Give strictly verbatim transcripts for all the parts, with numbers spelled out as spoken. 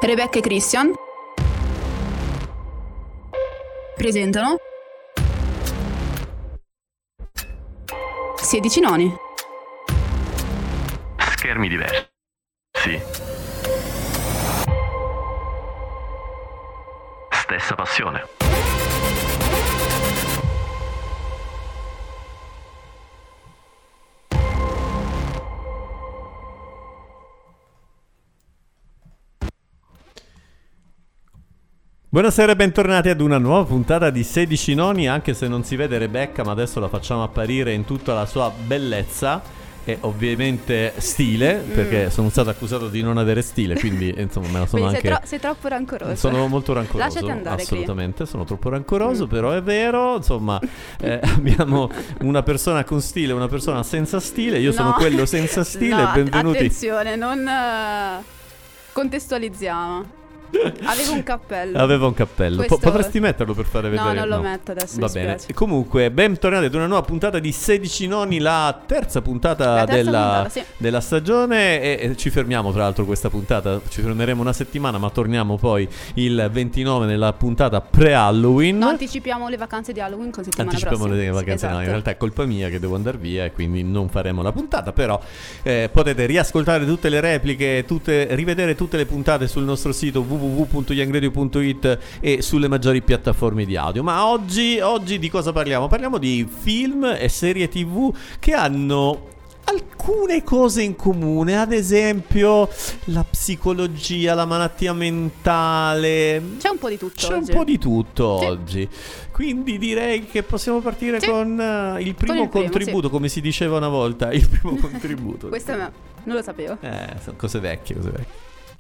Rebecca e Christian presentano sedici noni. Schermi diversi. Sì. Stessa passione. Buonasera e bentornati ad una nuova puntata di sedici noni, anche se non si vede Rebecca, ma adesso la facciamo apparire in tutta la sua bellezza e ovviamente stile, mm. perché sono stato accusato di non avere stile, quindi insomma me la sono quindi anche... sei, tro- sei troppo rancoroso. Sono molto rancoroso. Lasciati andare, assolutamente, Clea. sono troppo rancoroso, mm. però è vero, insomma, eh, abbiamo una persona con stile e una persona senza stile, io no. sono quello senza stile, no, benvenuti. Attenzione, non uh, contestualizziamo. Avevo un cappello. Aveva un cappello. Questo... Po- potresti metterlo per fare vedere? No, non lo no. metto adesso. Va mi bene. spiace. Comunque, bentornati ad una nuova puntata di sedici noni, la terza puntata, la terza della, puntata sì. della stagione. E, e ci fermiamo, tra l'altro, questa puntata. Ci fermeremo una settimana, ma torniamo poi il ventinove nella puntata pre-Halloween. No, anticipiamo le vacanze di Halloween con settimana Anticipiamo prossima. le vacanze. Esatto. No, in realtà è colpa mia che devo andare via e quindi non faremo la puntata. Però eh, potete riascoltare tutte le repliche, tutte, rivedere tutte le puntate sul nostro sito w w w punto young radio punto it e sulle maggiori piattaforme di audio. Ma oggi, oggi di cosa parliamo? Parliamo di film e serie tv che hanno alcune cose in comune, ad esempio la psicologia, la malattia mentale. C'è un po' di tutto C'è oggi. un po' di tutto sì. oggi. Quindi direi che possiamo partire sì. con uh, il primo con il primo, contributo, sì. come si diceva una volta, il primo contributo. Questo è... non lo sapevo. Eh, sono cose vecchie, cose vecchie.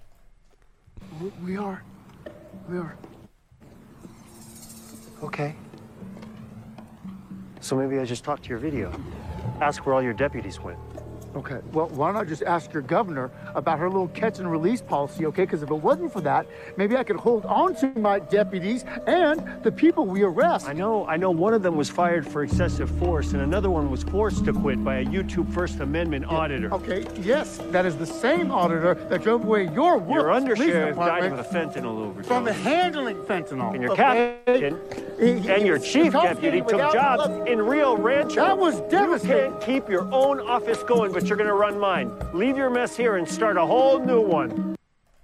We are. We are. Okay. So maybe I just talk to your video. Ask where all your deputies went. Okay, well, why don't I just ask your governor about her little catch and release policy, okay? Because if it wasn't for that, maybe I could hold on to my deputies and the people we arrest. I know, I know one of them was fired for excessive force and another one was forced to quit by a YouTube First Amendment auditor. Okay, yes, that is the same auditor that drove away your work. Your undersheriff died of a fentanyl overdose. From handling fentanyl. And your okay? captain he, and your he, chief he deputy took jobs in Rio Rancho. That was devastating. You can't keep your own office going, but you're going to run mine. Leave your mess here and start a whole new one.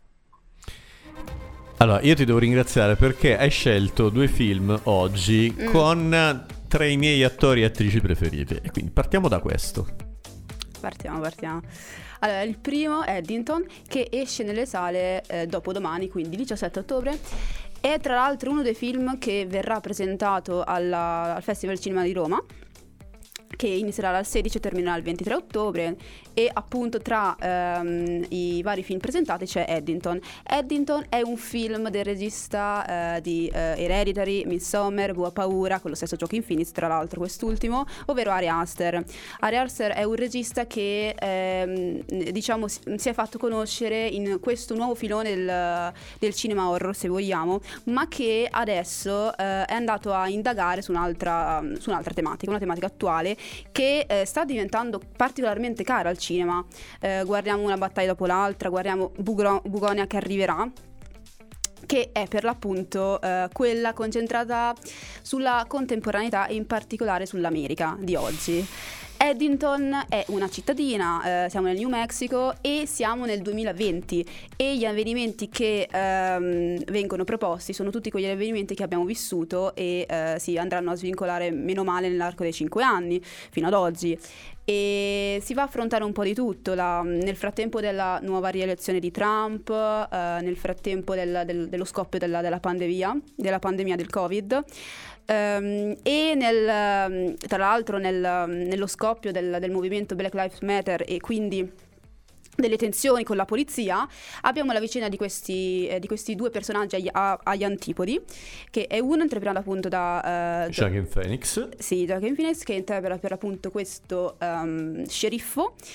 Allora, io ti devo ringraziare perché hai scelto due film oggi mm. con tra i miei attori e attrici preferiti. E quindi partiamo da questo. Partiamo, partiamo. Allora, il primo è Eddington, che esce nelle sale eh, dopodomani, quindi diciassette ottobre. È tra l'altro uno dei film che verrà presentato alla, al Festival Cinema di Roma, che inizierà dal sedici e terminerà il ventitré ottobre, e appunto tra ehm, i vari film presentati c'è Eddington. Eddington è un film del regista eh, di eh, Hereditary, Midsommar, Boa Paura, con lo stesso Joaquin Phoenix tra l'altro quest'ultimo, ovvero Ari Aster. Ari Aster è un regista che ehm, diciamo si, si è fatto conoscere in questo nuovo filone del, del cinema horror, se vogliamo, ma che adesso eh, è andato a indagare su un'altra, su un'altra tematica, una tematica attuale che eh, sta diventando particolarmente cara al cinema. Eh, guardiamo Una battaglia dopo l'altra, guardiamo Bugro- Bugonia che arriverà, che è per l'appunto eh, quella concentrata sulla contemporaneità e in particolare sull'America di oggi. Eddington è una cittadina, eh, siamo nel New Mexico e siamo nel duemilaventi, e gli avvenimenti che ehm, vengono proposti sono tutti quegli avvenimenti che abbiamo vissuto e eh, si andranno a svincolare meno male nell'arco dei cinque anni fino ad oggi. E si va a affrontare un po' di tutto, la, nel frattempo della nuova rielezione di Trump, eh, nel frattempo del, del, dello scoppio della, della pandemia, della pandemia del Covid. Um, e nel, tra l'altro nel, nello scoppio del, del movimento Black Lives Matter e quindi delle tensioni con la polizia, abbiamo la vicenda di questi, eh, di questi due personaggi agli, a, agli antipodi, che è uno interpretato appunto da uh, Joaquin Phoenix. Sì, Joaquin Phoenix, che interpreta per appunto questo um, sceriffo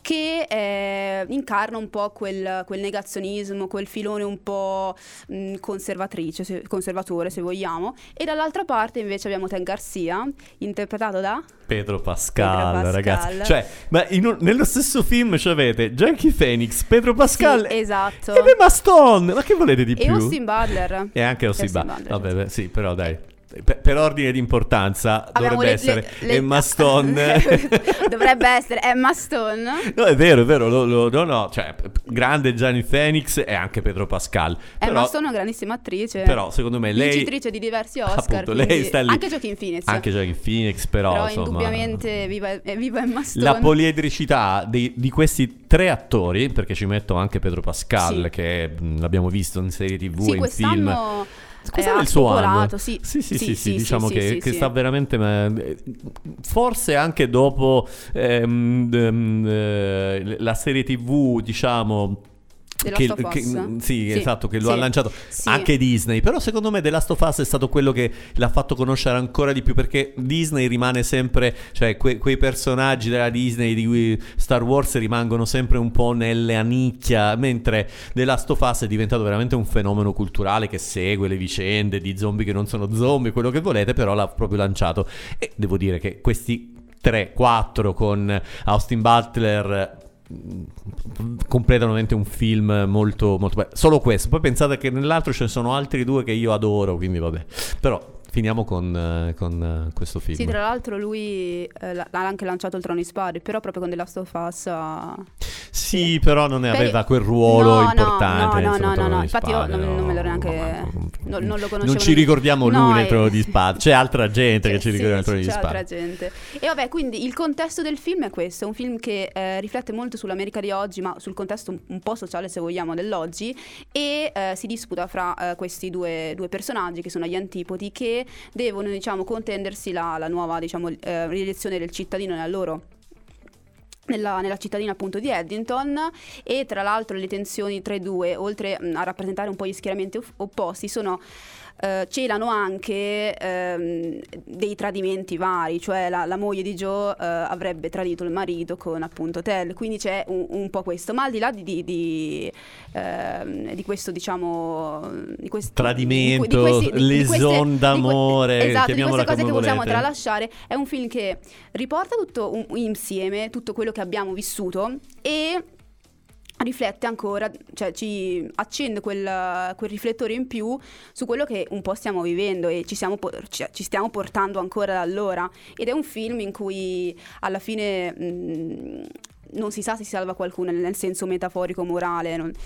che eh, incarna un po' quel, quel negazionismo, quel filone un po' mh, conservatrice, se, conservatore se vogliamo, e dall'altra parte invece abbiamo Ted Garcia, interpretato da Pedro Pascal, Pedro Pascal. ragazzi. Cioè, ma in un, nello stesso film c'avete Joaquin Phoenix, Pedro Pascal sì, esatto. ed Emma Stone. Ma che volete di e più? Austin Butler. E anche Austin, Austin Butler. Butler. Vabbè, beh, sì, però dai. Per, per ordine di importanza Abbiamo dovrebbe le- essere le- le- Emma Stone. Dovrebbe essere Emma Stone. No, è vero, è vero, lo, lo- no, no, cioè, grande Gianni Phoenix e anche Pedro Pascal. Emma Però, Stone è una grandissima attrice. però secondo me lei... Vincitrice di diversi Oscar. Appunto, lei quindi- sta lì. Anche Joaquin Phoenix. Anche Joaquin Phoenix, però, Però insomma... indubbiamente viva, eh, viva Emma Stone. La poliedricità di, di questi tre attori, perché ci metto anche Pedro Pascal, Sì. che mh, l'abbiamo visto in serie tv Sì, e in film. quest'anno Quest'anno eh, è il ha suo anno. spopolato, sì. Sì, sì, sì, Sì, sì, sì, diciamo sì, che, sì, che sì. sta veramente... ma, eh, forse anche dopo ehm, ehm, eh, la serie tv, diciamo... The Che, Last of che- Us. sì, Sì, esatto, che lo sì, ha lanciato sì. anche Disney. Però secondo me The Last of Us è stato quello che l'ha fatto conoscere ancora di più, perché Disney rimane sempre, cioè que- quei personaggi della Disney di cui Star Wars rimangono sempre un po' nelle nicchia, mentre The Last of Us è diventato veramente un fenomeno culturale che segue le vicende di zombie che non sono zombie, quello che volete, però l'ha proprio lanciato. E devo dire che questi tre quattro con Austin Butler completano veramente un film molto molto bello. Solo questo, poi pensate che nell'altro ce ne sono altri due che io adoro, quindi vabbè. Però finiamo con, eh, con eh, questo film. Sì, tra l'altro lui eh, l'ha l'ha anche lanciato il Trono di Spade, però proprio con The Last of Us ha... Sì, però non ne Per- aveva quel ruolo No, no, importante. no, no, insomma, no, Trono no, di infatti io Spade, non- non me l'ero neanche- no, no, non- non lo conoscevo Non ci neanche. ricordiamo No, lui nel e- Trono di Spade. C'è altra gente che Cioè, ci sì, ricorda il Trono di c'è Spade. altra gente. E vabbè, quindi il contesto del film è questo, è un film che eh, riflette molto sull'America di oggi, ma sul contesto un, un po' sociale, se vogliamo, dell'oggi, e eh, si disputa fra eh, questi due, due personaggi che sono gli antipodi, che devono, diciamo, contendersi la, la nuova, diciamo, eh, rielezione del cittadino nella loro Nella, nella cittadina appunto di Eddington. E tra l'altro le tensioni tra i due, oltre mh, a rappresentare un po' gli schieramenti off- opposti, sono eh, celano anche ehm, dei tradimenti vari, cioè la, la moglie di Joe eh, avrebbe tradito il marito con appunto Ted, quindi c'è un, un po' questo, ma al di là di, di, di, ehm, di questo, diciamo, di questi, Tradimento, di, que- di questi- di- di queste- leson di que- d'amore, esatto, di chiamiamola queste cose come che possiamo volete. tralasciare. È un film che riporta tutto un- insieme tutto quello che abbiamo vissuto e riflette ancora, cioè ci accende quel, quel riflettore in più su quello che un po' stiamo vivendo e ci, siamo, po- ci, ci stiamo portando ancora da allora. Ed è un film in cui alla fine mh, non si sa se si salva qualcuno nel senso metaforico morale, non-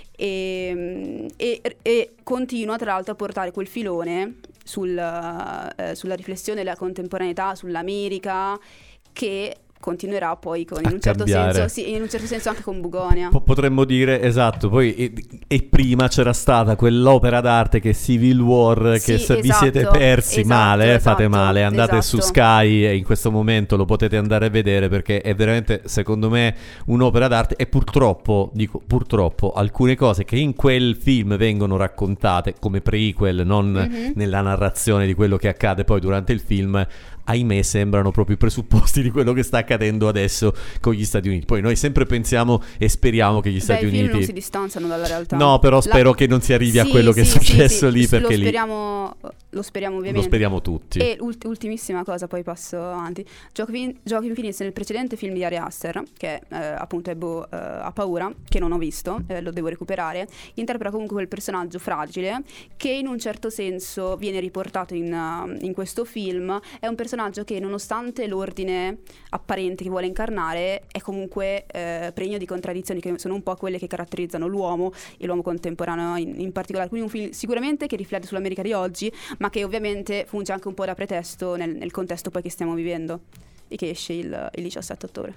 e, e, e continua tra l'altro a portare quel filone sul, eh, sulla riflessione della contemporaneità, sull'America, che continuerà poi con, in A un certo cambiare. senso, sì, in un certo senso anche con Bugonia. Po- Potremmo dire, esatto, poi e, e prima c'era stata quell'opera d'arte che è Civil War, che Sì, se vi esatto, siete persi esatto, male, eh, fate esatto, male, andate su esatto. Sky e in questo momento lo potete andare a vedere, perché è veramente, secondo me, un'opera d'arte. E purtroppo, dico purtroppo, alcune cose che in quel film vengono raccontate come prequel, non Mhm. nella narrazione di quello che accade poi durante il film, ahimè sembrano proprio i presupposti di quello che sta accadendo adesso con gli Stati Uniti. Poi noi sempre pensiamo e speriamo che gli Beh, Stati i film Uniti... non si distanziano dalla realtà. No, però spero La- che non si arrivi a Sì, quello che è sì, sì, successo sì, lì, lo perché lì speriamo, lo speriamo lo ovviamente. speriamo tutti. E ult- ultimissima cosa, poi passo avanti. Joaquin, Joaquin Phoenix nel precedente film di Ari Aster, che eh, appunto Ebbo eh, ha paura, che non ho visto, eh, lo devo recuperare, interpreta comunque quel personaggio fragile che in un certo senso viene riportato in, uh, in questo film. È un personaggio che, nonostante l'ordine apparente che vuole incarnare, è comunque eh, pregno di contraddizioni, che sono un po' quelle che caratterizzano l'uomo e l'uomo contemporaneo in, in particolare. Quindi un film sicuramente che riflette sull'America di oggi, ma che ovviamente funge anche un po' da pretesto nel, nel contesto poi che stiamo vivendo e che esce il, il diciassette ottobre.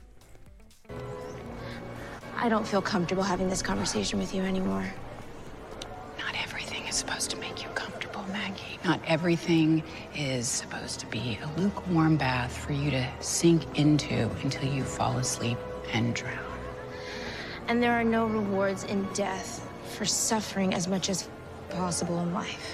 I don't feel comfortable having this conversation with you anymore. Not everything is supposed to make you comfortable, Maggie. Not everything is supposed to be a lukewarm bath for you to sink into until you fall asleep and drown. And there are no rewards in death for suffering as much as possible in life.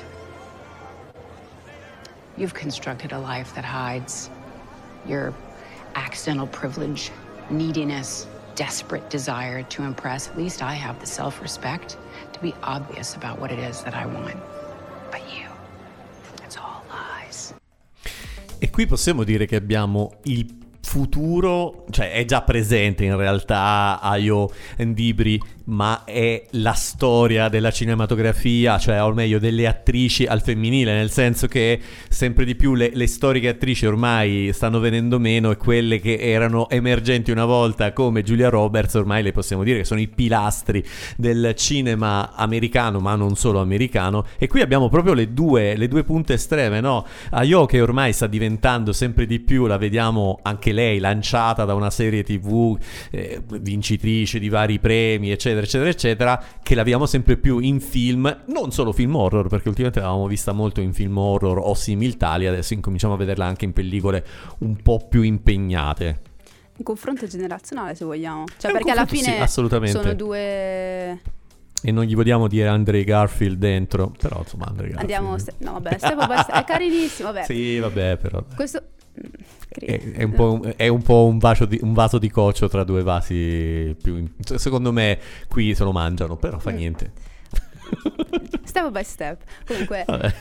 You've constructed a life that hides your accidental privilege, neediness, desperate desire to impress, at least I have the self-respect to be obvious about what it is that I want. But you, it's all lies. E qui possiamo dire che abbiamo il futuro, cioè è già presente in realtà Ayo Ndibri, ma è la storia della cinematografia, cioè o meglio delle attrici al femminile, nel senso che sempre di più le, le storiche attrici ormai stanno venendo meno, e quelle che erano emergenti una volta come Julia Roberts ormai le possiamo dire che sono i pilastri del cinema americano, ma non solo americano. E qui abbiamo proprio le due, le due punte estreme, no? Ayo, che ormai sta diventando sempre di più, la vediamo anche lei lanciata da una serie tv, eh, vincitrice di vari premi eccetera eccetera eccetera, che la vediamo sempre più in film, non solo film horror, perché ultimamente l'avevamo vista molto in film horror o similtali, adesso incominciamo a vederla anche in pellicole un po' più impegnate. Un confronto generazionale, se vogliamo, cioè È perché alla fine sì, assolutamente. sono due... E non gli vogliamo dire Andre Garfield dentro, però insomma Andre Garfield Andiamo, no vabbè, Stefano è carinissimo, vabbè. Sì, vabbè, però Questo È, è, un po', è un po' un vaso, di, un vaso di coccio tra due vasi più in, secondo me qui se lo mangiano, però fa niente. Step by step. Comunque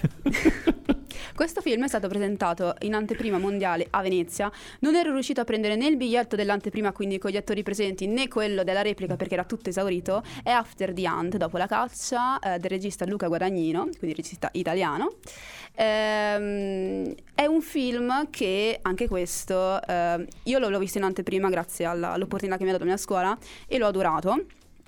questo film è stato presentato in anteprima mondiale a Venezia. Non ero riuscito a prendere né il biglietto dell'anteprima, quindi con gli attori presenti, né quello della replica perché era tutto esaurito. È After the Hunt, dopo la caccia, eh, del regista Luca Guadagnino, quindi regista italiano. Ehm, è un film che anche questo eh, io l'ho visto in anteprima grazie alla, all'opportunità che mi ha dato mia scuola e l'ho adorato.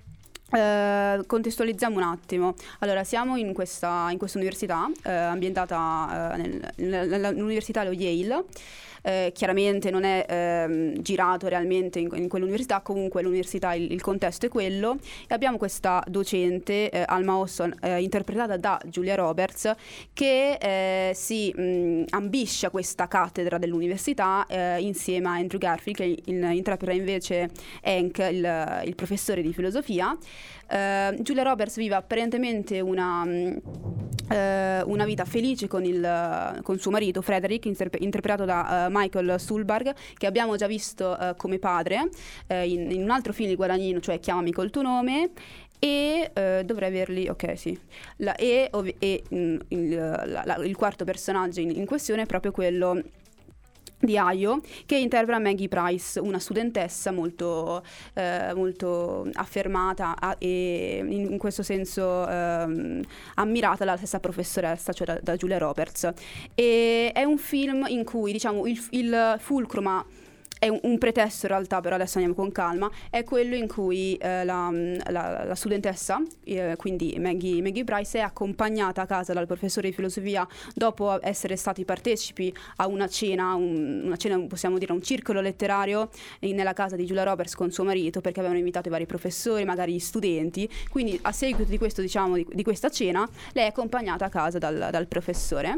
Uh, contestualizziamo un attimo. Allora, siamo in questa, in questa università uh, ambientata uh, nel, nel, nell'università lo Yale. Uh, chiaramente non è uh, girato realmente in, in quell'università, comunque l'università, il, il contesto è quello, e abbiamo questa docente uh, Alma Hawson, uh, interpretata da Julia Roberts, che uh, si mh, ambisce a questa cattedra dell'università uh, insieme a Andrew Garfield, che il, interpreta invece Hank, il, il professore di filosofia. Uh, Julia Roberts vive apparentemente una, uh, una vita felice con, il, con suo marito Frederick, interp- interpretato da uh, Michael Stuhlbarg, che abbiamo già visto uh, come padre uh, in, in un altro film di Guadagnino, cioè Chiamami col tuo nome. E uh, dovrei averli, ok sì, la, e, ov- e mh, il, la, la, il quarto personaggio in, in questione è proprio quello di Ayo, che interpreta Maggie Price, una studentessa molto, eh, molto affermata a, e in, in questo senso eh, ammirata dalla stessa professoressa, cioè da, da Julia Roberts. E è un film in cui, diciamo, il, il fulcro, ma è un, un pretesto in realtà, però adesso andiamo con calma, è quello in cui eh, la, la, la studentessa, eh, quindi Maggie, Maggie Price, è accompagnata a casa dal professore di filosofia dopo essere stati partecipi a una cena, un, una cena possiamo dire un circolo letterario in, nella casa di Julia Roberts con suo marito, perché avevano invitato i vari professori, magari gli studenti. Quindi a seguito di questo, diciamo, di, di questa cena, lei è accompagnata a casa dal, dal professore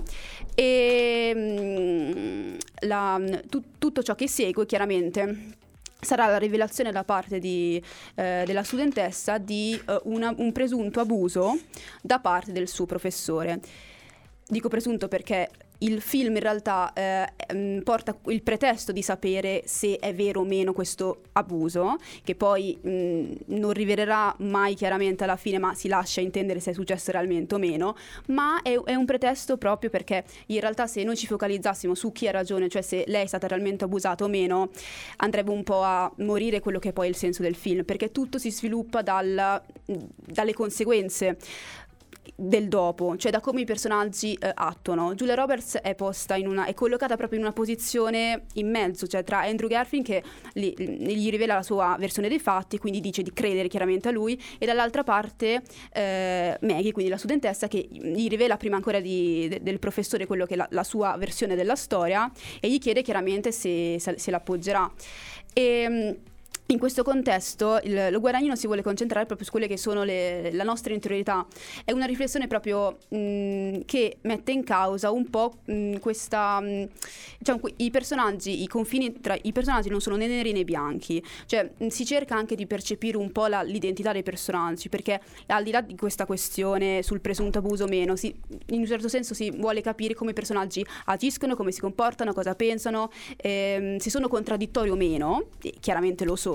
e mh, la, tu, tutto ciò che segue chiaramente sarà la rivelazione da parte di, eh, della studentessa di eh, una, un presunto abuso da parte del suo professore. Dico presunto perché il film in realtà eh, porta il pretesto di sapere se è vero o meno questo abuso, che poi mh, non rivelerà mai chiaramente alla fine, ma si lascia intendere se è successo realmente o meno. Ma è, è un pretesto proprio perché in realtà se noi ci focalizzassimo su chi ha ragione, cioè se lei è stata realmente abusata o meno, andrebbe un po' a morire quello che è poi il senso del film, perché tutto si sviluppa dal, dalle conseguenze del dopo, cioè da come i personaggi eh, attuano. Julia Roberts è posta in una, è collocata proprio in una posizione in mezzo, cioè tra Andrew Garfield che gli, gli rivela la sua versione dei fatti, quindi dice di credere chiaramente a lui, e dall'altra parte eh, Maggie, quindi la studentessa, che gli rivela prima ancora di, de, del professore quello che è la, la sua versione della storia, e gli chiede chiaramente se, se, se l'appoggerà. E in questo contesto il, lo Guadagnino si vuole concentrare proprio su quelle che sono le, la nostra interiorità. È una riflessione proprio mh, che mette in causa un po' mh, questa mh, diciamo, i personaggi, i confini tra i personaggi non sono né neri né bianchi, cioè mh, si cerca anche di percepire un po' la, l'identità dei personaggi, perché al di là di questa questione sul presunto abuso o meno, si, in un certo senso si vuole capire come i personaggi agiscono, come si comportano, cosa pensano, ehm, se sono contraddittori o meno, e chiaramente lo sono,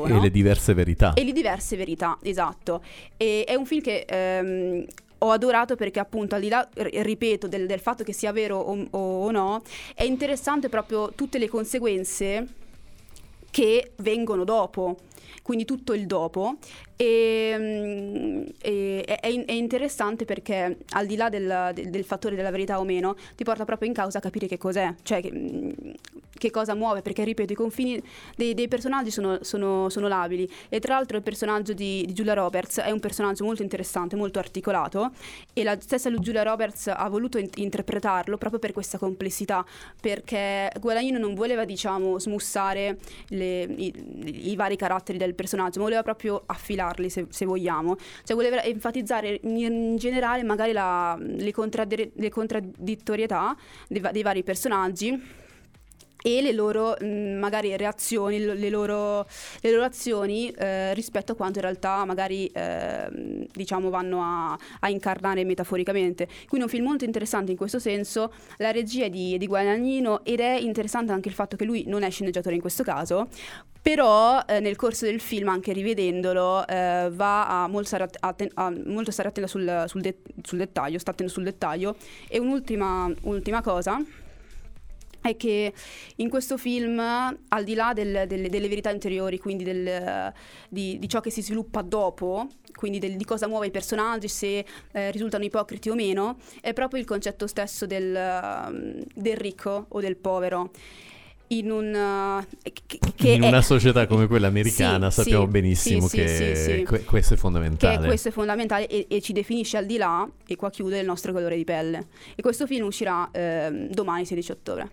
Leo, e no? le diverse verità. E le diverse verità, esatto. E è un film che ehm, ho adorato perché appunto al di là, r- ripeto, del, del fatto che sia vero o, o no, è interessante proprio tutte le conseguenze che vengono dopo, quindi tutto il dopo. E, e, è, è interessante perché al di là del, del, del fattore della verità o meno, ti porta proprio in causa a capire che cos'è, cioè che, che cosa muove, perché ripeto, i confini dei, dei personaggi sono, sono, sono labili. E tra l'altro il personaggio di, di Julia Roberts è un personaggio molto interessante, molto articolato, e la stessa Julia Roberts ha voluto in- interpretarlo proprio per questa complessità, perché Guadagnino non voleva, diciamo, smussare le, i, i vari caratteri del personaggio, ma voleva proprio affilarli, se, se vogliamo, cioè voleva enfatizzare in, in generale magari la, le, contraddir- le contraddittorietà dei, dei vari personaggi e le loro mh, magari reazioni, le loro, le loro azioni eh, rispetto a quanto in realtà magari eh, diciamo vanno a, a incarnare metaforicamente. Quindi è un film molto interessante in questo senso. La regia è di, di Guadagnino, ed è interessante anche il fatto che lui non è sceneggiatore in questo caso, però eh, nel corso del film, anche rivedendolo, eh, va a molto stare, atten- a molto stare attento sul, sul, de- sul dettaglio, sta attento sul dettaglio. E un'ultima, un'ultima cosa è che in questo film, al di là del, del, delle verità interiori, quindi del, di, di ciò che si sviluppa dopo, quindi del, di cosa muove i personaggi, se eh, risultano ipocriti o meno, è proprio il concetto stesso del, del ricco o del povero. In, un, che, che in una è, società come quella americana sì, sappiamo sì, benissimo sì, che sì, sì, sì. Que- questo è fondamentale. Che questo è fondamentale e, e ci definisce al di là, e qua chiude, il nostro colore di pelle. E questo film uscirà eh, domani sedici ottobre.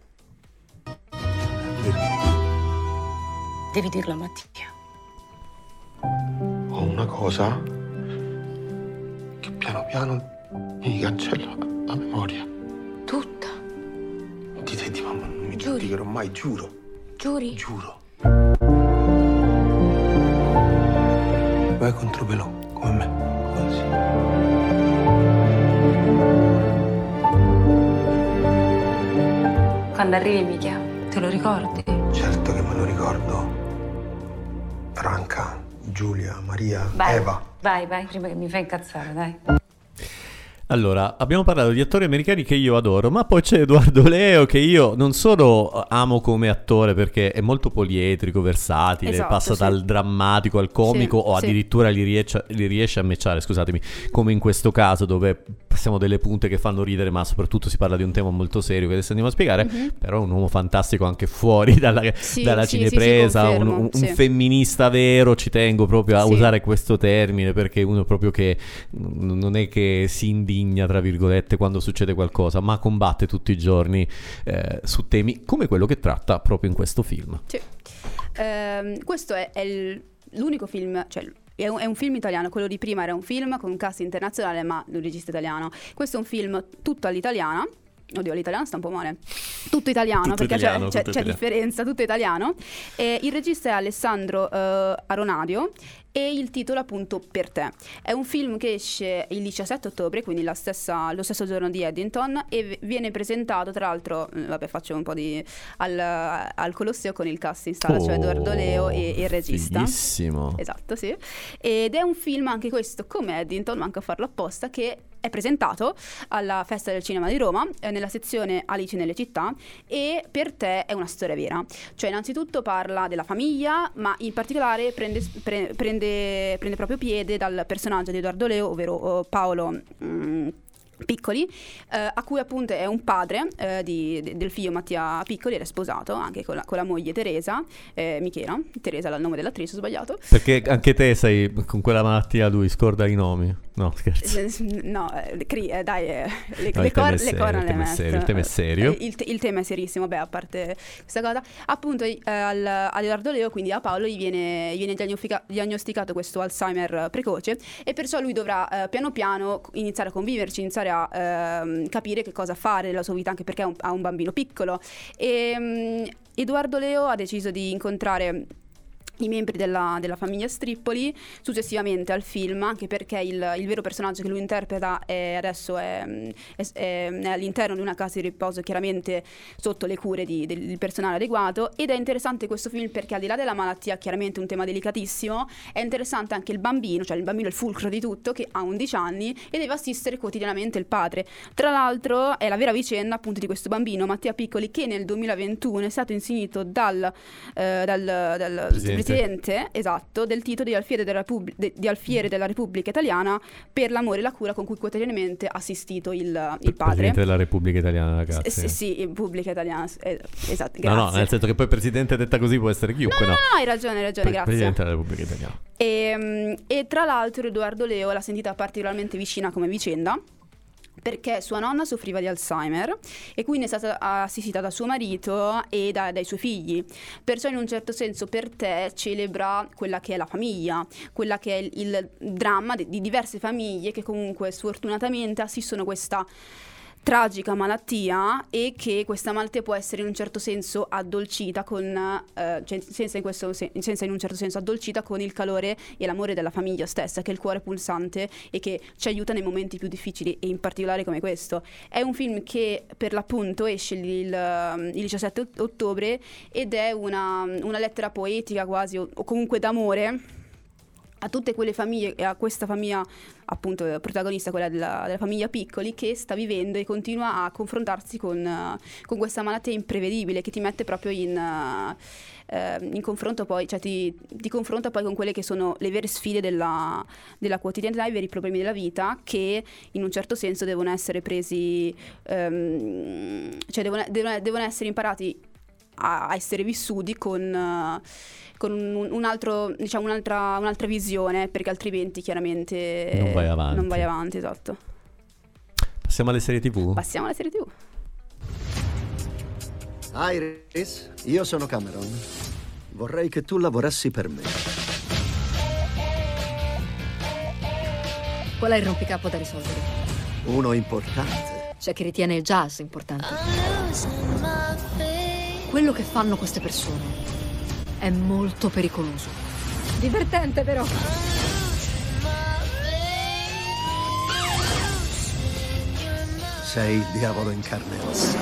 Devi dirlo a Mattia. Ho una cosa che piano piano mi cancella la memoria. Tutta. Di te, di mamma, non mi Giuri? dimenticherò mai, giuro. Giuri? Giuro. Vai contro Pelò, come me. Così. Quando arrivi mi chiami. Te lo ricordi? Certo che me lo ricordo. Franca, Giulia, Maria, Vai, Eva. vai, vai, prima che mi fai incazzare, dai. Allora, abbiamo parlato di attori americani che io adoro, ma poi c'è Edoardo Leo che io non solo amo come attore perché è molto poliedrico, versatile, esatto, passa sì. dal drammatico al comico, sì, o sì. addirittura li riesce, li riesce a matchare, scusatemi, come in questo caso dove passiamo delle punte che fanno ridere, ma soprattutto si parla di un tema molto serio che adesso andiamo a spiegare, mm-hmm. Però è un uomo fantastico anche fuori dalla, sì, dalla sì, cinepresa, sì, sì, un, un, sì. un femminista vero, ci tengo proprio a sì. usare questo termine perché uno proprio che non è che si indigna, tra virgolette, quando succede qualcosa, ma combatte tutti i giorni eh, su temi come quello che tratta proprio in questo film. Sì. Ehm, questo è, è il, l'unico film, cioè è un, è un film italiano. Quello di prima era un film con un cast internazionale ma di un regista italiano. Questo è un film tutto all'italiana. Oddio, l'italiano sta un po' male. Tutto italiano, tutto perché italiano, c'è, c'è, tutto c'è italiano. differenza, tutto italiano. E il regista è Alessandro eh, Aronadio e il titolo appunto Per te. È un film che esce il diciassette ottobre, quindi la stessa, lo stesso giorno di Eddington, e v- viene presentato, tra l'altro, vabbè, faccio un po' di al, al Colosseo con il cast in sala, Oh, cioè Edoardo Leo e, e il regista. Fighissimo. Esatto, sì. Ed è un film, anche questo, come Eddington, manca a farlo apposta, che è presentato alla Festa del Cinema di Roma, eh, nella sezione Alice nelle città, e Per te è una storia vera. Cioè, innanzitutto parla della famiglia, ma in particolare prende, pre, prende, prende proprio piede dal personaggio di Edoardo Leo, ovvero uh, Paolo mm, Piccoli, eh, a cui appunto è un padre eh, di, de, del figlio Mattia Piccoli, ed è sposato anche con la, con la moglie Teresa, eh, Michela. Teresa è il nome dell'attrice, ho sbagliato. Perché anche te sei con quella malattia, lui scorda i nomi. No, scherzo. No, eh, cri, eh, dai, eh, le, No, le, il tema cor- è le serio, corna il le tema è metto. serio, il tema è serio. Eh, il, te- il tema è serissimo, beh, a parte questa cosa. Appunto, eh, al, ad Edoardo Leo, quindi a Paolo, gli viene, gli viene diagnostica- diagnosticato questo Alzheimer precoce, e perciò lui dovrà eh, piano piano iniziare a conviverci, iniziare a eh, capire che cosa fare della sua vita, anche perché ha un, ha un bambino piccolo. E um, Edoardo Leo ha deciso di incontrare i membri della, della famiglia Strippoli successivamente al film, anche perché il, il vero personaggio che lui interpreta è, adesso è, è, è, è all'interno di una casa di riposo, chiaramente sotto le cure di, del personale adeguato. Ed è interessante questo film perché al di là della malattia, chiaramente un tema delicatissimo, è interessante anche il bambino, cioè il bambino è il fulcro di tutto, che ha undici anni e deve assistere quotidianamente il padre. Tra l'altro è la vera vicenda appunto di questo bambino Mattia Piccoli, che nel duemilaventuno è stato insignito dal, eh, dal, dal presidente. Presidente, esatto, del titolo di Alfiere della, Repub- de- di Alfiere della Repubblica Italiana per l'amore e la cura con cui quotidianamente ha assistito il, il padre. Presidente della Repubblica Italiana, ragazzi. S- sì, sì, Repubblica Italiana, eh, esatto, grazie. No, no, nel senso che poi presidente detta così può essere chiunque, no? No, no, no, hai ragione, hai ragione, Pre- grazie. Presidente della Repubblica Italiana. E, e tra l'altro Edoardo Leo l'ha sentita particolarmente vicina come vicenda, perché sua nonna soffriva di Alzheimer e quindi è stata assistita da suo marito e da, dai suoi figli. Perciò in un certo senso per te celebra quella che è la famiglia, quella che è il, il dramma di, di diverse famiglie che comunque sfortunatamente assistono questa tragica malattia, e che questa malattia può essere in un certo senso addolcita con eh, cioè senza, in questo, senza in un certo senso addolcita con il calore e l'amore della famiglia stessa, che è il cuore pulsante e che ci aiuta nei momenti più difficili, e in particolare come questo. È un film che per l'appunto esce il, il, il diciassette ottobre ed è una, una lettera poetica quasi, o, o comunque d'amore a tutte quelle famiglie e a questa famiglia, appunto protagonista, quella della, della famiglia Piccoli, che sta vivendo e continua a confrontarsi con, uh, con questa malattia imprevedibile che ti mette proprio in, uh, uh, in confronto poi, cioè ti, ti confronta poi con quelle che sono le vere sfide della, della quotidianità, i veri problemi della vita, che in un certo senso devono essere presi, um, cioè devono, devono, devono essere imparati a, a essere vissuti con... Uh, con un, un altro, diciamo un'altra, un'altra visione, perché altrimenti chiaramente non vai avanti. Non vai avanti, esatto. Passiamo alle serie tivù? Passiamo alle serie tivù. Iris, io sono Cameron. Vorrei che tu lavorassi per me. Qual è il rompicapo da risolvere? Uno importante. C'è chi ritiene il jazz importante. Quello che fanno queste persone è molto pericoloso. Divertente però. Sei il diavolo in carne e ossa.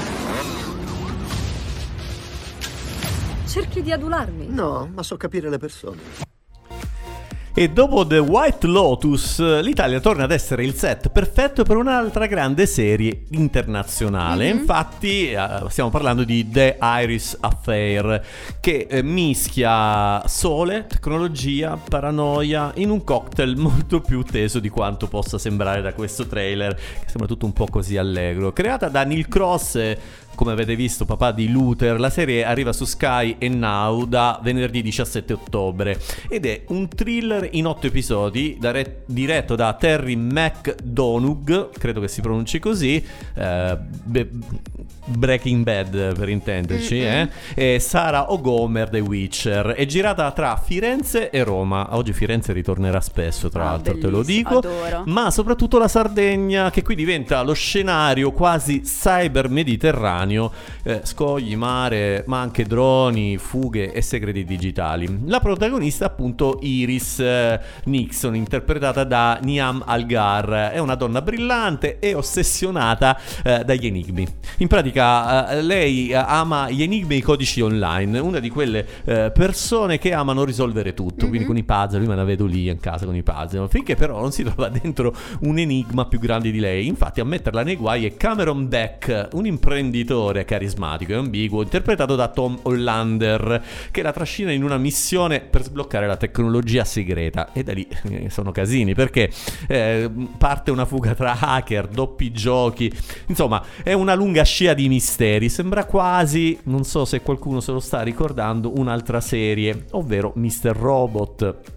Cerchi di adularmi? No, ma so capire le persone. E dopo The White Lotus, l'Italia torna ad essere il set perfetto per un'altra grande serie internazionale. Mm-hmm. Infatti eh, stiamo parlando di The Iris Affair, che eh, mischia sole, tecnologia, paranoia in un cocktail molto più teso di quanto possa sembrare da questo trailer, che sembra tutto un po' così allegro. Creata da Neil Cross, eh, come avete visto, papà di Luther, la serie arriva su Sky e Now da venerdì diciassette ottobre ed è un thriller in otto episodi da re- diretto da Terry McDonough, credo che si pronunci così, eh, be- Breaking Bad per intenderci, eh? E Sarah O'Gomer, The Witcher. È girata tra Firenze e Roma. Oggi Firenze ritornerà spesso, tra ah, l'altro, te lo dico. Adoro. Ma soprattutto la Sardegna, che qui diventa lo scenario quasi cyber mediterraneo, eh, scogli, mare, ma anche droni, fughe e segreti digitali. La protagonista appunto Iris eh, Nixon, interpretata da Niam Algar. È una donna brillante e ossessionata eh, dagli enigmi. In pratica Uh, lei uh, ama gli enigmi e i codici online, una di quelle uh, persone che amano risolvere tutto, mm-hmm. quindi con i puzzle. Io me la vedo lì in casa con i puzzle, finché però non si trova dentro un enigma più grande di lei. Infatti a metterla nei guai è Cameron Beck, un imprenditore carismatico e ambiguo, interpretato da Tom Hollander, che la trascina in una missione per sbloccare la tecnologia segreta. E da lì eh, sono casini, perché eh, parte una fuga tra hacker, doppi giochi, insomma è una lunga scia di misteri. Sembra quasi, non so se qualcuno se lo sta ricordando, un'altra serie, ovvero mister Robot.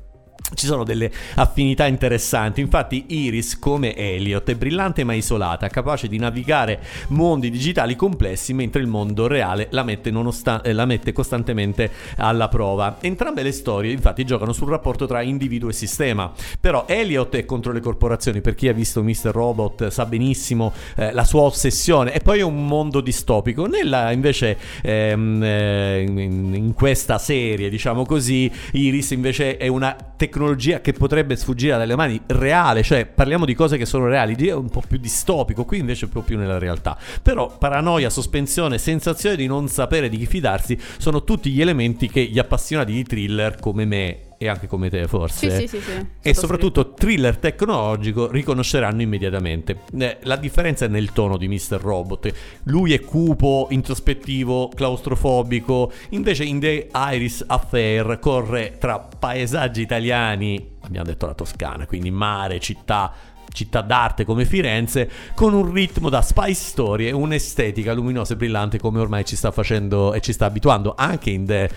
ci sono delle affinità interessanti. Infatti Iris, come Elliot, è brillante ma isolata, capace di navigare mondi digitali complessi, mentre il mondo reale la mette, nonostan- eh, la mette costantemente alla prova. Entrambe le storie infatti giocano sul rapporto tra individuo e sistema, però Elliot è contro le corporazioni. Per chi ha visto mister Robot sa benissimo eh, la sua ossessione, e poi è un mondo distopico. Nella invece ehm, eh, in, in questa serie, diciamo così, Iris invece è una tecnologia che potrebbe sfuggire dalle mani reale, cioè parliamo di cose che sono reali, è un po' più distopico, qui invece è un po' più nella realtà. Però paranoia, sospensione, sensazione di non sapere di chi fidarsi sono tutti gli elementi che gli appassionati di thriller come me e anche come te forse, sì, sì, sì, sì. e soprattutto thriller tecnologico riconosceranno immediatamente. Eh, la differenza è nel tono di mister Robot. Lui è cupo, introspettivo, claustrofobico, invece in The Iris Affair corre tra paesaggi italiani, abbiamo detto la Toscana, quindi mare, città città d'arte come Firenze, con un ritmo da spy story e un'estetica luminosa e brillante come ormai ci sta facendo e ci sta abituando anche in the,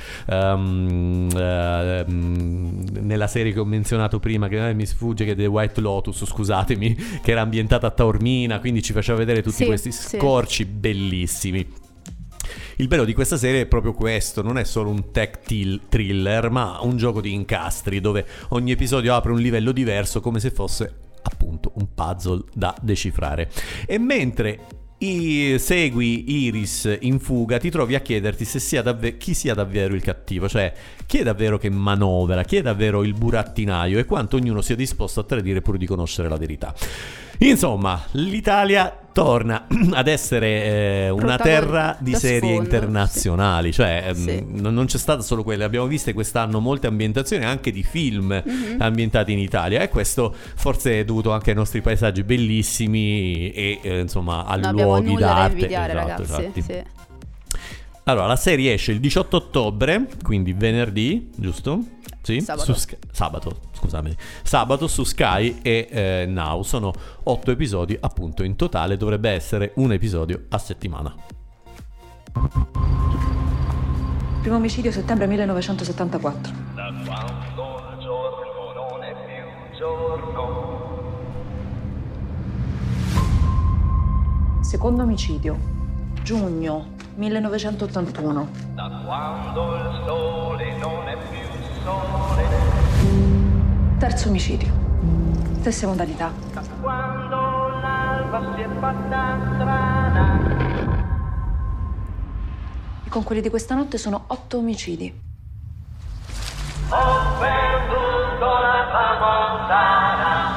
um, uh, um, nella serie che ho menzionato prima, che eh, mi sfugge, che è The White Lotus, scusatemi, che era ambientata a Taormina, quindi ci faceva vedere tutti sì, questi sì. scorci bellissimi. Il bello di questa serie è proprio questo, non è solo un tech thriller, ma un gioco di incastri dove ogni episodio apre un livello diverso, come se fosse appunto un puzzle da decifrare. E mentre i segui Iris in fuga, ti trovi a chiederti se sia davvero chi sia davvero il cattivo, cioè chi è davvero che manovra, chi è davvero il burattinaio, e quanto ognuno sia disposto a tradire pur di conoscere la verità. Insomma, l'Italia torna ad essere eh, una terra di serie sfondo, internazionali, sì. Cioè sì. mh, non c'è stata solo quella, abbiamo viste quest'anno molte ambientazioni anche di film mm-hmm. ambientati in Italia, e questo forse è dovuto anche ai nostri paesaggi bellissimi e eh, insomma a non luoghi nulla d'arte. da invidiare, esatto, ragazzi, sì. Allora, la serie esce il diciotto ottobre, quindi venerdì, giusto? Sì? Sabato. Su Sky, sabato, scusami. Sabato su Sky e eh, Now. Sono otto episodi, appunto, in totale. Dovrebbe essere un episodio a settimana. Primo omicidio settembre millenovecentosettantaquattro. Da quando il giorno non è più giorno. Secondo omicidio giugno millenovecentottantuno. Da quando il sole non è più sole. Terzo omicidio, stesse modalità. Da quando l'alba si è fatta strana. E con quelli di questa notte sono otto omicidi. Ho perduto la tramontana.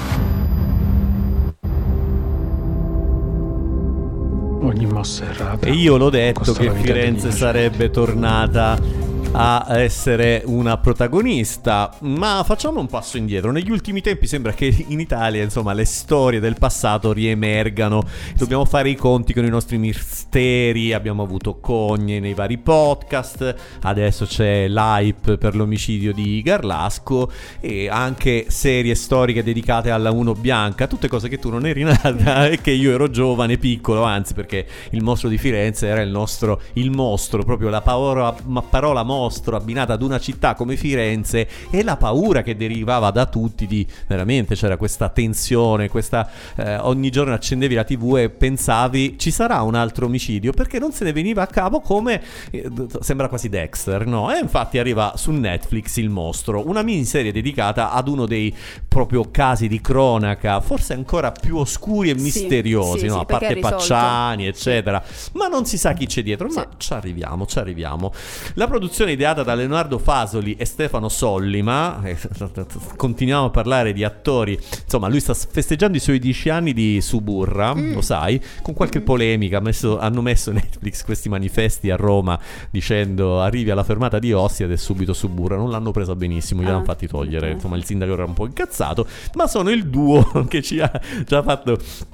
Ogni mossa errata. E io l'ho detto che Firenze sarebbe tornata a essere una protagonista, ma facciamo un passo indietro. Negli ultimi tempi sembra che in Italia, insomma, le storie del passato riemergano. Dobbiamo fare i conti con i nostri misteri. Abbiamo avuto cogne nei vari podcast, adesso c'è l'hype per l'omicidio di Garlasco e anche serie storiche dedicate alla Uno Bianca, tutte cose che tu non eri nata e che io ero giovane, piccolo, anzi, perché il mostro di Firenze era il nostro, il mostro, proprio la parola, ma parola mostro abbinata ad una città come Firenze, e la paura che derivava da tutti di veramente c'era questa tensione, questa eh, ogni giorno accendevi la tivù e pensavi ci sarà un altro omicidio, perché non se ne veniva a capo, come eh, sembra quasi Dexter, no? E infatti arriva su Netflix Il Mostro, una miniserie dedicata ad uno dei proprio casi di cronaca forse ancora più oscuri e sì, misteriosi, sì, no? sì, A parte Pacciani eccetera, sì. ma non si sa chi c'è dietro, ma ci arriviamo, ci arriviamo. La produzione ideata da Leonardo Fasoli e Stefano Sollima, eh, continuiamo a parlare di attori, insomma lui sta festeggiando i suoi dieci anni di Suburra, mm. lo sai, con qualche mm. polemica. Ha messo, hanno messo Netflix questi manifesti a Roma dicendo arrivi alla fermata di Ostia ed è subito Suburra, non l'hanno presa benissimo, gliel'hanno ah. fatti togliere, insomma il sindaco era un po' incazzato, ma sono il duo che ci ha già fatto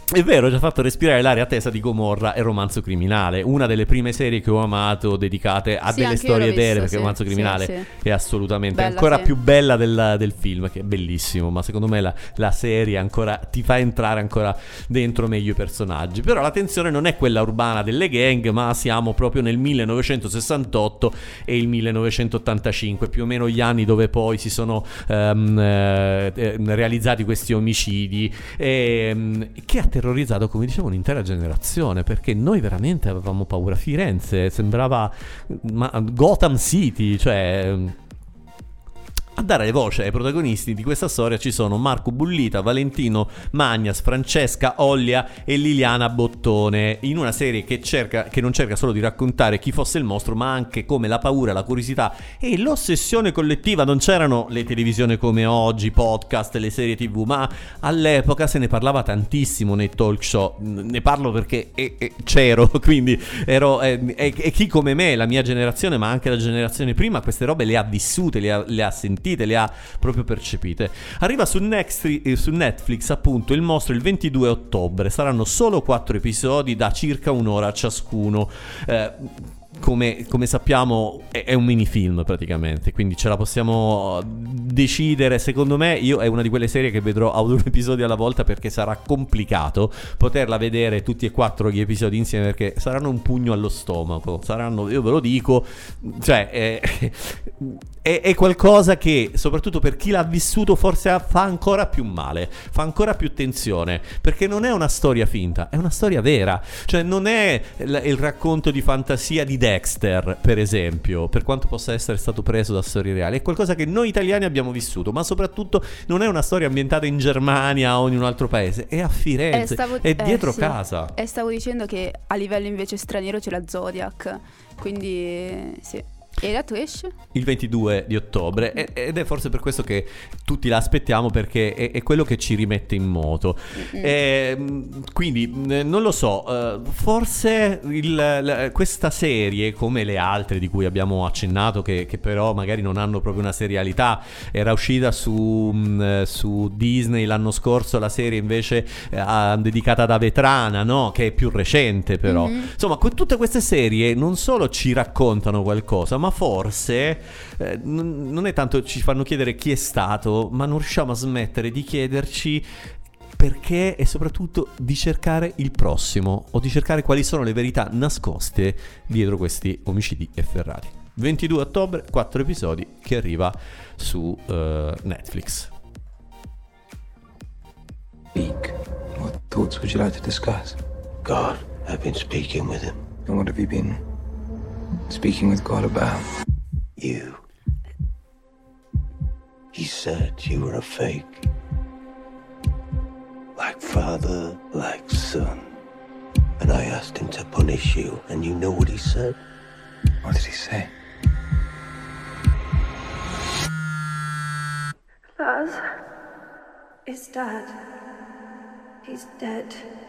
È vero, ci ha fatto respirare l'aria tesa di Gomorra e Romanzo Criminale, una delle prime serie che ho amato dedicate a Sì, delle anche io storie l'ho visto, vere, perché sì, Romanzo Criminale sì, sì. è assolutamente Bella, ancora sì. più bella del, del film, che è bellissimo, ma secondo me la, la serie ancora ti fa entrare ancora dentro meglio i personaggi. Però la tensione non è quella urbana delle gang, ma siamo proprio nel millenovecentosessantotto e il millenovecentottantacinque, più o meno gli anni dove poi si sono um, eh, realizzati questi omicidi, e, che ha terrorizzato, come dicevo, un'intera generazione, perché noi veramente avevamo paura. Firenze sembrava ma, Gotham City, cioè. A dare voce ai protagonisti di questa storia ci sono Marco Bullita, Valentino Magnas, Francesca Ollia e Liliana Bottone, in una serie che cerca che non cerca solo di raccontare chi fosse il mostro, ma anche come la paura, la curiosità e l'ossessione collettiva. Non c'erano le televisioni come oggi, podcast, le serie tv, ma all'epoca se ne parlava tantissimo nei talk show. Ne parlo perché eh, eh, c'ero, quindi ero eh, e eh, chi come me, la mia generazione, ma anche la generazione prima, queste robe le ha vissute, le ha, le ha sentite, le ha proprio percepite. Arriva su, Next, su Netflix appunto Il Mostro il ventidue ottobre. Saranno solo quattro episodi da circa un'ora ciascuno. eh, Come, come sappiamo è, è un minifilm praticamente, quindi ce la possiamo decidere. Secondo me io è una di quelle serie che vedrò a un episodio alla volta, perché sarà complicato poterla vedere tutti e quattro gli episodi insieme, perché saranno un pugno allo stomaco, saranno, io ve lo dico, cioè è, è, è qualcosa che soprattutto per chi l'ha vissuto forse fa ancora più male, fa ancora più tensione, perché non è una storia finta, è una storia vera, cioè non è il, il racconto di fantasia di Dexter, per esempio, per quanto possa essere stato preso da storie reali. È qualcosa che noi italiani abbiamo vissuto, ma soprattutto non è una storia ambientata in Germania o in un altro paese, è a Firenze, Eh, stavo- è dietro eh, sì. casa. E stavo dicendo che a livello invece straniero c'è la Zodiac, quindi sì. E dato esce? Il ventidue di ottobre, e- ed è forse per questo che tutti la aspettiamo, perché è, è quello che ci rimette in moto. E, mh, quindi eh, non lo so, eh, forse il, la- questa serie, come le altre di cui abbiamo accennato, che, che però magari non hanno proprio una serialità, era uscita su, mh, su Disney l'anno scorso, la serie invece eh, dedicata ad Avetrana, no? Che è più recente però. Mhm. Insomma, que- tutte queste serie non solo ci raccontano qualcosa, ma forse eh, n- non è tanto ci fanno chiedere chi è stato, ma non riusciamo a smettere di chiederci perché, e soprattutto di cercare il prossimo, o di cercare quali sono le verità nascoste dietro questi omicidi efferrati. ventidue ottobre, quattro episodi, che arriva su uh, Netflix. Speak. What thoughts would you like to discuss? God, I've been speaking with him. And what have you been speaking with God about? You. He said you were a fake. Like father, like son. And I asked him to punish you, and you know what he said? What did he say? Lars is dead. He's dead.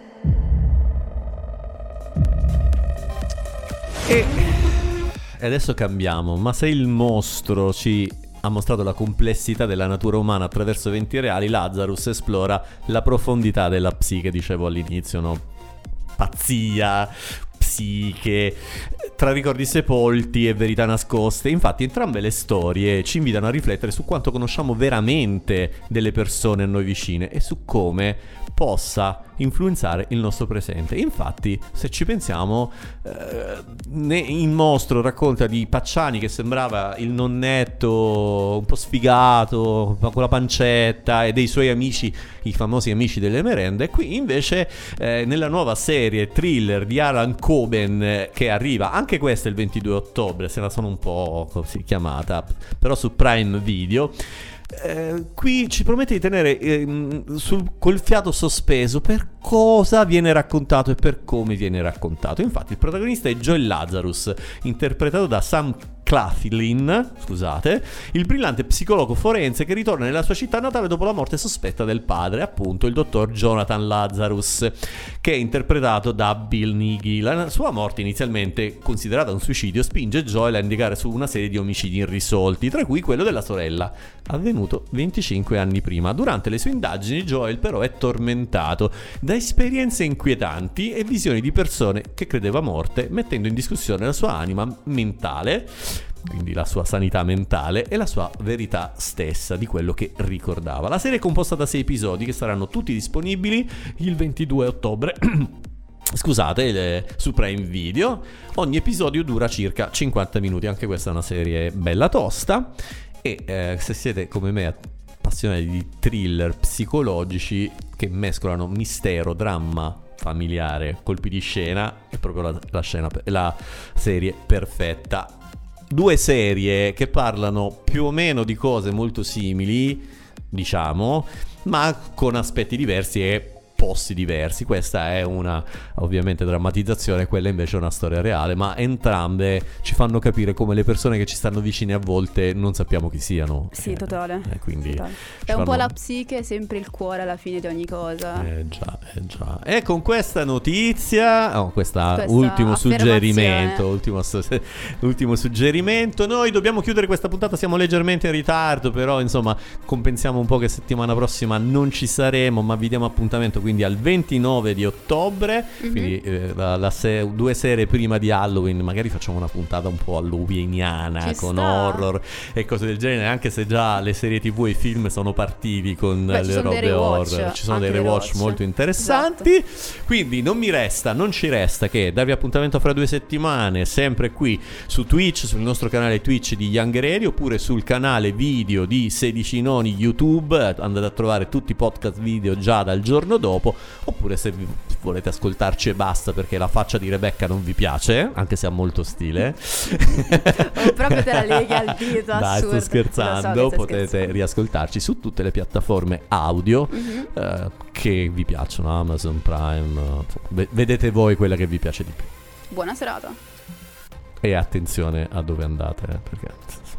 E adesso cambiamo, ma se il mostro ci ha mostrato la complessità della natura umana attraverso eventi reali, Lazarus esplora la profondità della psiche, dicevo all'inizio, no? Pazzia, psiche, tra ricordi sepolti e verità nascoste. Infatti entrambe le storie ci invitano a riflettere su quanto conosciamo veramente delle persone a noi vicine e su come possa influenzare il nostro presente. Infatti, se ci pensiamo, eh, il mostro racconta di Pacciani che sembrava il nonnetto un po' sfigato, con la pancetta, e dei suoi amici, i famosi amici delle merende. Qui invece eh, nella nuova serie thriller di Alan Coben, eh, che arriva, anche questa il ventidue ottobre, se la sono un po' così chiamata, però su Prime Video. Eh, qui ci promette di tenere eh, sul, col fiato sospeso per cosa viene raccontato e per come viene raccontato. Infatti il protagonista è Joel Lazarus, interpretato da Sam Claflin, scusate, il brillante psicologo forense che ritorna nella sua città natale dopo la morte sospetta del padre, appunto il dottor Jonathan Lazarus, che è interpretato da Bill Nighy. La sua morte, inizialmente considerata un suicidio, spinge Joel a indicare su una serie di omicidi irrisolti, tra cui quello della sorella, avvenuto venticinque anni prima. Durante le sue indagini Joel però è tormentato da esperienze inquietanti e visioni di persone che credeva morte, mettendo in discussione la sua anima mentale, quindi la sua sanità mentale e la sua verità stessa di quello che ricordava. La serie è composta da sei episodi che saranno tutti disponibili il ventidue ottobre scusate, su Prime Video. Ogni episodio dura circa cinquanta minuti, anche questa è una serie bella tosta. E eh, se siete come me appassionati di thriller psicologici che mescolano mistero, dramma familiare, colpi di scena, è proprio la, la, scena, la serie perfetta. Due serie che parlano più o meno di cose molto simili, diciamo, ma con aspetti diversi e posti diversi. Questa è una ovviamente drammatizzazione, quella invece è una storia reale, ma entrambe ci fanno capire come le persone che ci stanno vicine a volte non sappiamo chi siano. Sì, eh, totale. Eh, quindi totale. È fanno... un po' la psiche, sempre il cuore alla fine di ogni cosa. Eh già, eh già. E con questa notizia, oh, questa, questa ultimo suggerimento, ultimo, ultimo suggerimento, noi dobbiamo chiudere questa puntata, siamo leggermente in ritardo, però insomma compensiamo un po' che settimana prossima non ci saremo, ma vi diamo appuntamento quindi al ventinove di ottobre, mm-hmm. quindi eh, la, la se- due sere prima di Halloween, magari facciamo una puntata un po' halloweeniana ci con sta. horror e cose del genere, anche se già le serie tv e i film sono partiti con Beh, le robe horror, ci sono dei rewatch molto interessanti, esatto. Quindi non mi resta, non ci resta che darvi appuntamento fra due settimane, sempre qui su Twitch, sul nostro canale Twitch di Young Radio, oppure sul canale video di sedici noni YouTube. Andate a trovare tutti i podcast video già dal giorno dopo, oppure se volete ascoltarci e basta perché la faccia di Rebecca non vi piace, anche se ha molto stile, oh, proprio te la leghi al dito. Dai, assurdo. sto scherzando, so potete scherzando. riascoltarci su tutte le piattaforme audio mm-hmm. eh, che vi piacciono, Amazon Prime, eh, vedete voi quella che vi piace di più. Buona serata e attenzione a dove andate, eh, perché